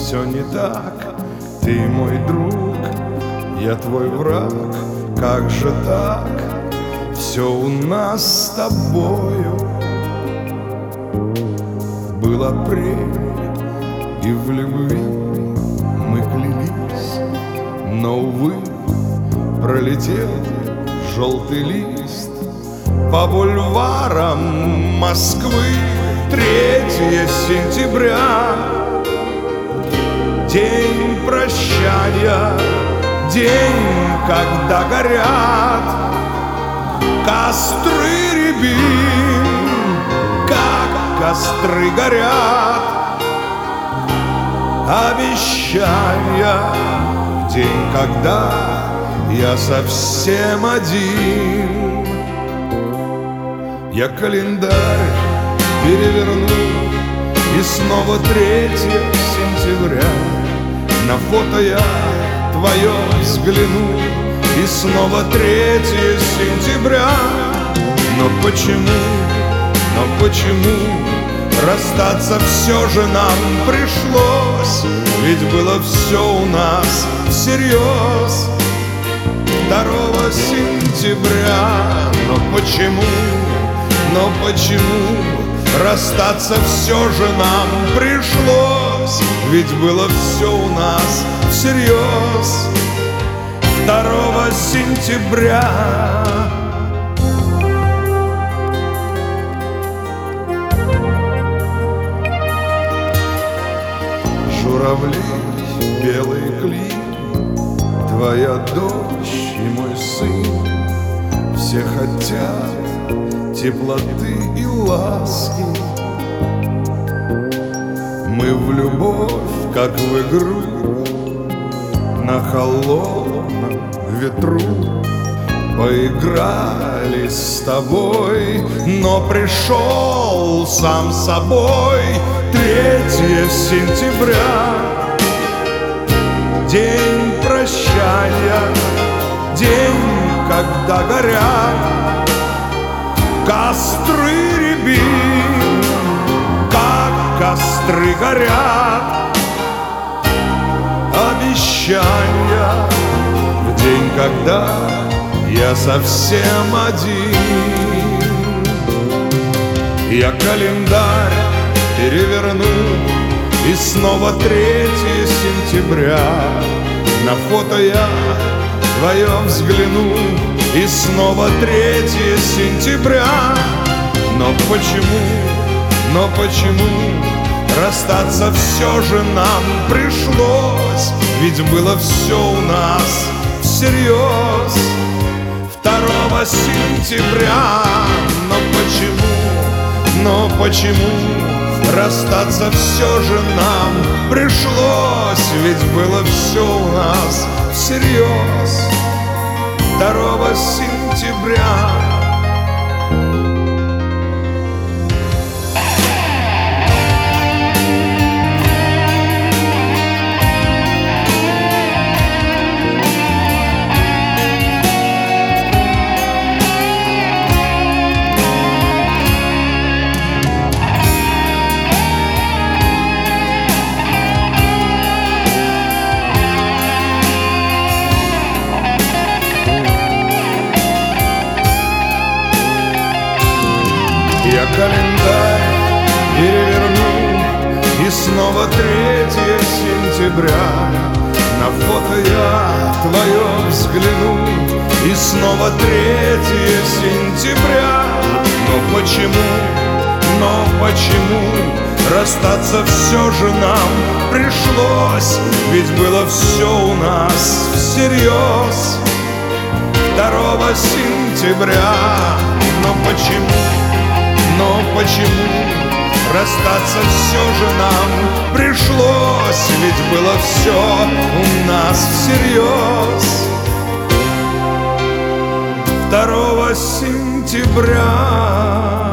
все не так. Ты мой друг, я твой враг. Как же так? Все у нас с тобою. Был апрель, и в любви мы клялись, но, увы, пролетел желтый лист. По бульварам Москвы 3 сентября, день прощания, день, когда горят костры рябин, как костры горят обещания. День, когда я совсем один. Я календарь переверну, и снова 3 сентября. На фото я твое взгляну, и снова 3 сентября. Но почему расстаться все же нам пришлось? Ведь было все у нас всерьез 2 сентября. Но почему расстаться все же нам пришлось? Ведь было все у нас всерьез 2 сентября. Журавли, белые клин, твоя дочь и мой сын, все хотят теплоты и ласки. Мы в любовь, как в игру, на холодном ветру поиграли с тобой, но пришел сам собой 3 сентября, день прощания, день, когда горят костры рябин, как костры горят обещания. В день, когда я совсем один. Я календарь переверну, и снова 3 сентября. На фото я твое взгляну, и снова 3 сентября. Но почему расстаться все же нам пришлось? Ведь было все у нас всерьез 2 сентября. Но почему расстаться все же нам пришлось? Ведь было все у нас всерьез 2 сентября. Я календарь переверну, и снова 3 сентября. На фото я твое взгляну, и снова 3 сентября. Но почему расстаться все же нам пришлось? Ведь было все у нас всерьез 2 сентября. Но почему расстаться все же нам пришлось? Ведь было все у нас всерьез 2 сентября.